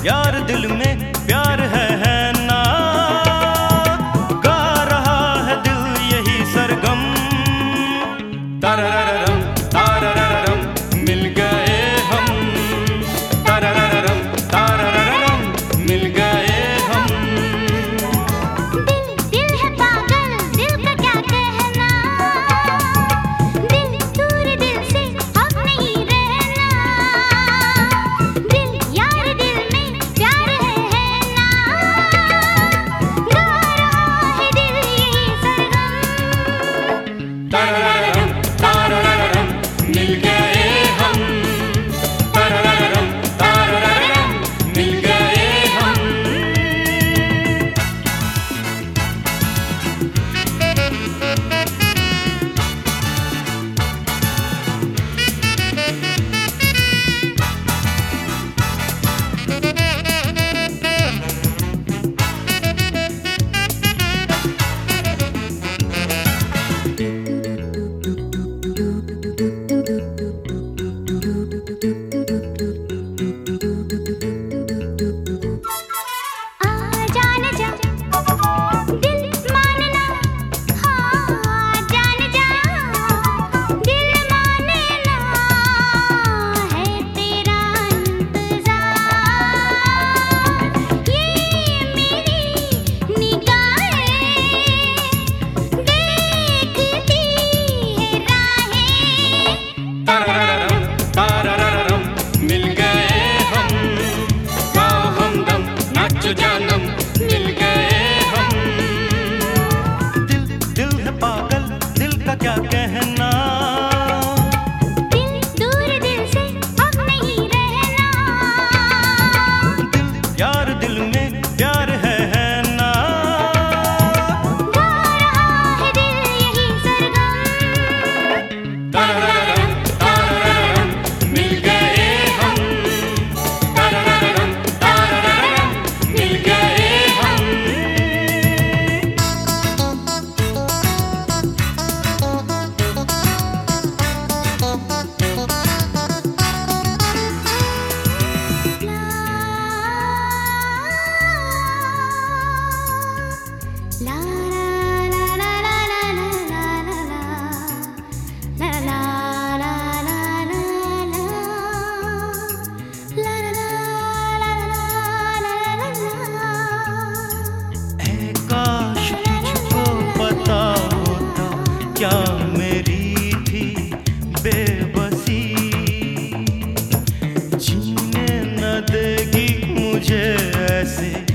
यार दिल में प्यार है ना, गा रहा है दिल यही सरगम। तररररम ताररररम मिल गए हम, तररररम ताररररम मिल गए हम। दिल है पागल, दिल का क्या कहना, दिल दूर दिल से अब नहीं रहना, दिल यार दिल में प्यार है ना, गा रहा है दिल यही सरगम। तररररम ताररररम मिल गए हम, तररररम ताररररम मिल गए हम। जान जा दिल मानना, हाँ जान जा दिल मानना, है तेरा इंतजार। ये मेरी निगाहें देखती है राहें। तररररम ताररररम मिल गए हम, गाओ हमदम नाचो जानम मिल गए हम। दिल है पागल, दिल का क्या कहना, दिल दूर दिल से अब नहीं रहना, दिल यार दिल में प्यार है ना, गा रहा है दिल यही सरगम। तररररम ताररररम मिल गए हम, तररररम ताररररम मिल गए हम। ला ला ला ला ला ला ला ला ला ला ला ला ला ला ला। ऐ काश तुझको पता होता क्या मेरी थी बेबसी, जीने न देगी मुझे ऐसे